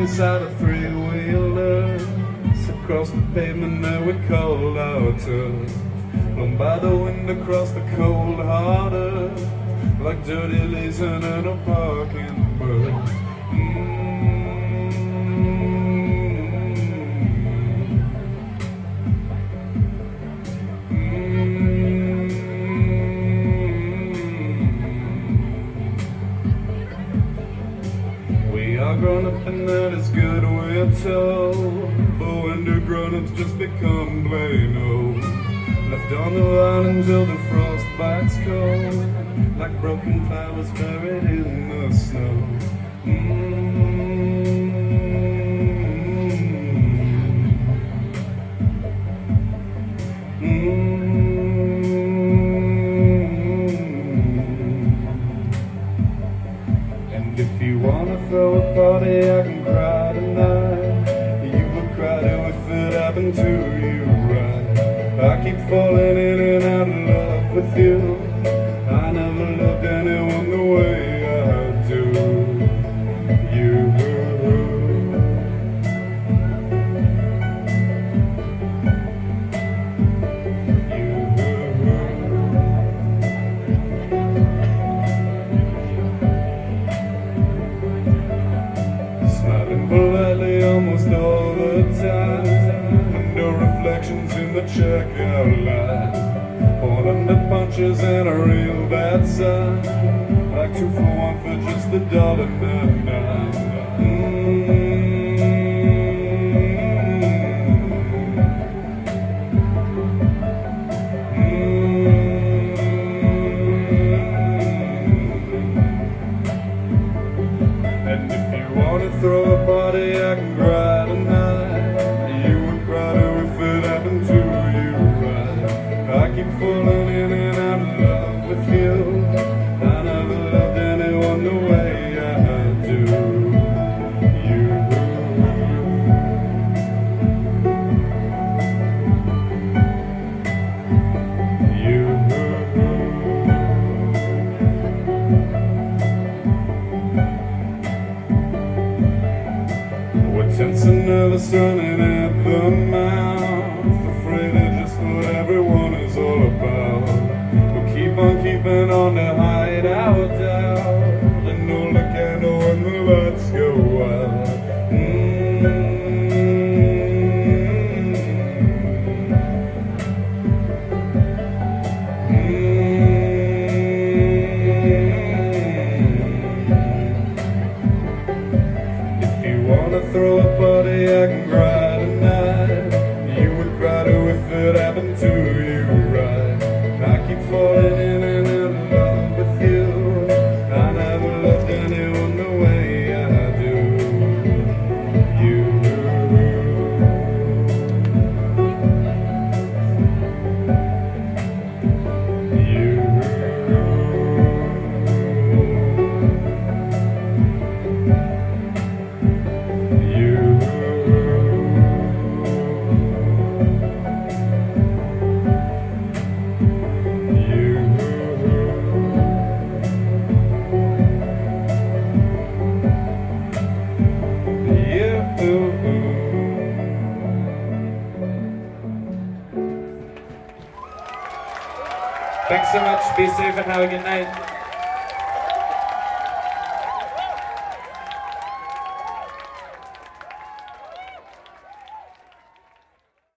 inside a three-wheeler. Across the pavement that we called our turf. Blown by the wind across the cold hard earth, like dirty leaves in a parking berth. We are grown up and that is good, we're told. But when do grown-ups just become plain old? Left on the line until the frost bites cold, like broken flowers buried in the snow. And if you wanna throw a party, I can cry tonight. You would cry too if it happened to you, right? I keep falling in and out of love with you. I never loved anyone the way I do you. Smiling politely almost all the time. No reflections in the checkout line. Pulling the punches and a real bad sign. Like 2 for 1 for just $1.99. And if you wanna throw a party, I can cry tonight. You would cry too if it happened to you, right? I keep falling in and out of love with you. I never loved anyone the way I do you. We're tense and nervous, running at the mouth, afraid of just what everyone is all about. We'll keep on keeping on to hide our doubt, and hold a candle when the lights go out. If you wanna throw a party, I can cry tonight. You would cry too if it happened to you, right? I keep falling in and out of love with you. I never loved anyone the way I do you. Thanks so much. Be safe and have a good night.